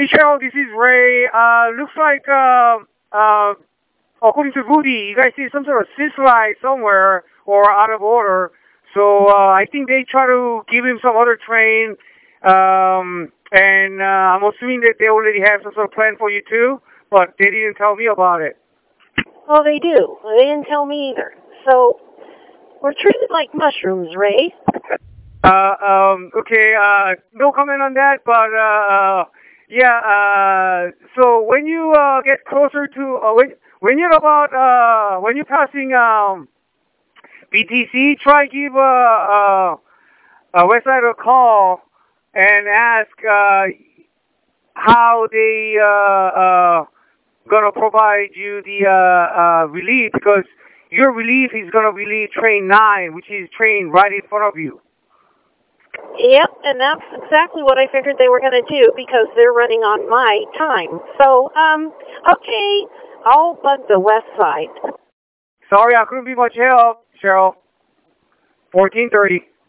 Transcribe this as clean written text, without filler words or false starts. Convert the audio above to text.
Hey, Cheryl, this is Ray. Looks like, according to Rudy, you guys see some sort of slide somewhere or out of order. So I think they try to give him some other train. And I'm assuming that they already have some sort of plan for you too, but they didn't tell me about it. Well, they do. They didn't tell me either. So we're treated like mushrooms, Ray. Okay, no comment on that, but, yeah, so when you, get closer to, when you're about, when you're passing, BTC, try give, Westside a call and ask, how they, gonna provide you the, relief, because your relief is gonna relieve train 9, which is train right in front of you. Yep, and that's exactly what I figured they were going to do because they're running on my time. So, okay, I'll bug the west side. Sorry, I couldn't be much help, Cheryl. 14:30.